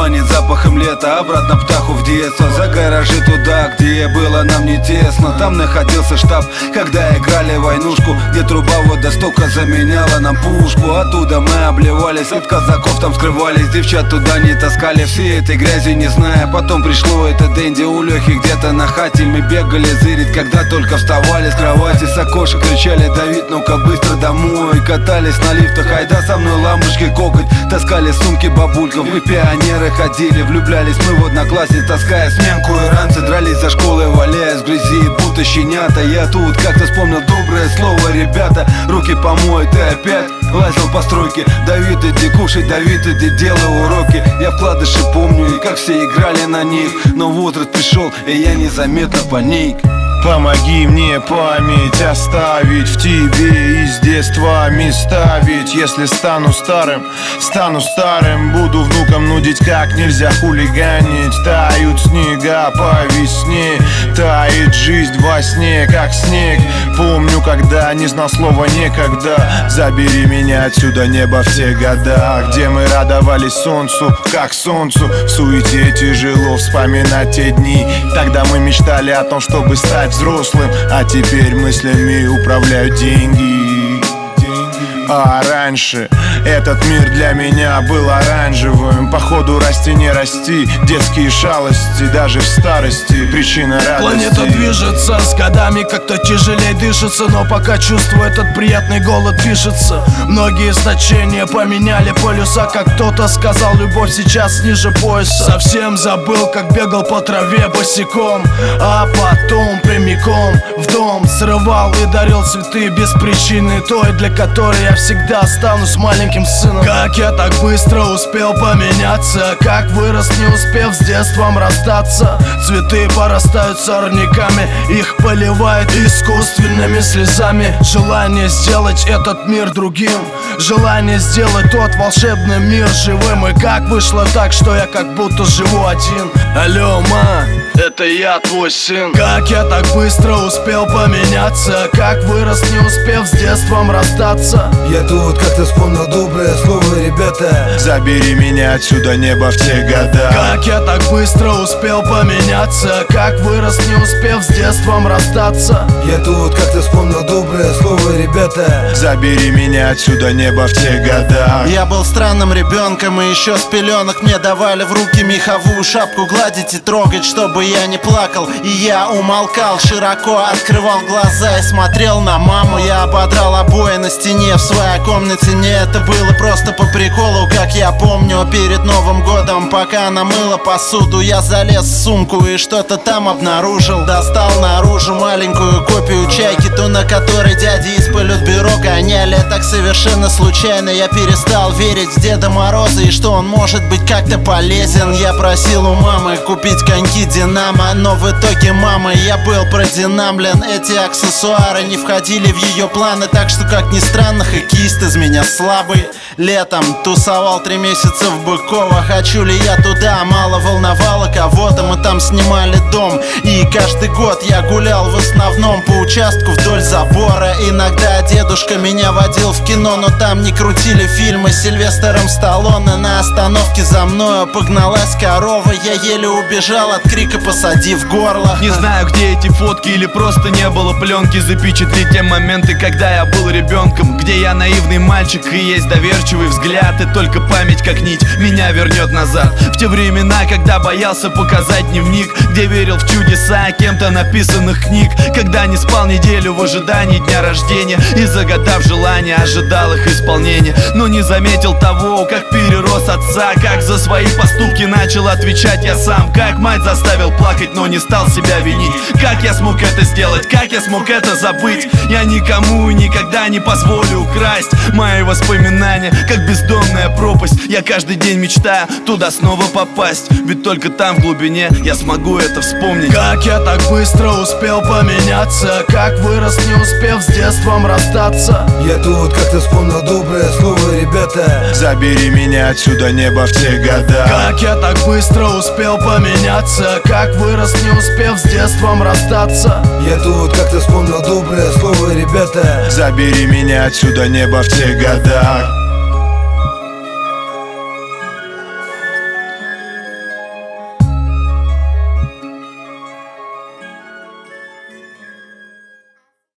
манит запахом лета. Обратно птаху в детство, за гаражи туда, где было нам не тесно. Там находился штаб, когда играли войнушку, где труба водостока заменяла нам пушку. Оттуда мы обливались, от казаков там скрывались, девчат туда не таскали, все этой грязи не зная. Потом пришло это Дэнди у Лехи где-то на хате. Мы бегали зырить, когда только вставали с кровати. С окошек кричали: Давид, ну-ка быстро домой. Катались на лифтах, айда со мной ламбочкой кокать. Таскали сумки бабульков, мы пионеры ходили. Влюблялись мы в одноклассниц, таская сменку. И ранцы дрались за школой, валяясь в грязи, будто щенята. Я тут как-то вспомнил доброе слово: ребята, руки помой, ты опять лазил по стройке. Давид, иди кушай, Давид, иди делай уроки. Я вкладыши помню, и как все играли на них. Но возраст пришел, и я незаметно паник. Помоги мне память оставить в тебе, из детства места. Ведь если стану старым, буду внукам нудить, как нельзя хулиганить. Тают снега по весне, тает жизнь во сне, как снег. Помню, когда не знал слова некогда. Забери меня отсюда, небо, в те года, где мы радовались солнцу, как солнцу. В суете тяжело вспоминать те дни. Тогда мы мечтали о том, чтобы стать взрослым, а теперь мыслями управляют деньги. А раньше этот мир для меня был оранжевым. Походу расти не расти, детские шалости, даже в старости причина радости. Планета движется, с годами как-то тяжелее дышится, но пока чувствую этот приятный голод пишется. Многие значения поменяли полюса, как кто-то сказал, любовь сейчас ниже пояса. Совсем забыл, как бегал по траве босиком, а потом прямиком в дом срывал и дарил цветы без причины, той, для которой я всегда останусь маленьким сыном. Как я так быстро успел поменяться, как вырос, не успев с детством расстаться. Цветы порастают сорняками, их поливают искусственными слезами. Желание сделать этот мир другим, желание сделать тот волшебный мир живым. И как вышло так, что я как будто живу один. Алло, ма, это я, твой сын. Как я так быстро успел поменяться, как вырос, не успев с детством расстаться. Я тут как-то вспомнил доброе слово: ребята, забери меня отсюда, небо, в те года. Как я так быстро успел поменяться, как вырос, не успев с детством расстаться. Я тут как-то вспомнил доброе слово: ребята, забери меня отсюда, небо, в те года. Я был странным ребенком, и еще с пеленок мне давали в руки меховую шапку гладить и трогать, чтобы я не плакал. И я умолкал, широко открывал глаза и смотрел на маму. Я ободрал обои на стене в своей комнате. Не, это было просто по приколу, как я помню. Перед Новым годом, пока она мыла посуду, я залез в сумку и что-то там обнаружил. Достал наружу маленькую копию чайки, ту, на которой дяди из политбюро гоняли. Так совершенно случайно я перестал верить в Деда Мороза и что он может быть как-то полезен. Я просил у мамы купить коньки Динамо, но в итоге мамой я был продинамлен. Эти аксессуары не входили в ее планы, так что, как ни странно, хоккеист из меня слабый. Летом тусовал 3 месяца в Быково. Хочу ли я туда, мало волновало кого-то. Мы там снимали дом, и каждый год я гулял в основном по участку вдоль забора. Иногда дедушка меня водил в кино, но там не крутили фильмы с Сильвестром Сталлоне. На остановке за мною погналась корова, я еле убежал от крика, посадив горло. Не знаю, где эти фотки, или просто не было пленки запечатлеть те моменты, когда я был ребенком, где я наивный мальчик и есть доверчивый взгляд. И только память как нить меня вернет назад в те времена, когда боялся показать дневник, где верил в чудеса кем-то написанных книг, когда не спал неделю в ожидании дня рождения и, загадав желания, ожидал их исполнения. Но не заметил того, как перерос отца, как за свои поступки начал отвечать я сам, как мать заставил плакать, но не стал себя винить. Как я смог это сделать, как я смог это забыть? Я никому и никогда не позволю украсть мои воспоминания, как бездонная пропасть. Я каждый день мечтаю туда снова попасть, ведь только там в глубине я смогу это вспомнить. Как я так быстро успел поменяться, как вырос, не успев с детством расстаться. Я тут как-то вспомнил доброе слово: ребята, забери меня отсюда, небо, в те года. Как я так быстро успел поменяться, как вырос, не успев с детством расстаться. Я тут как-то вспомнил доброе слово: ребята, забери меня отсюда, небо, в те года.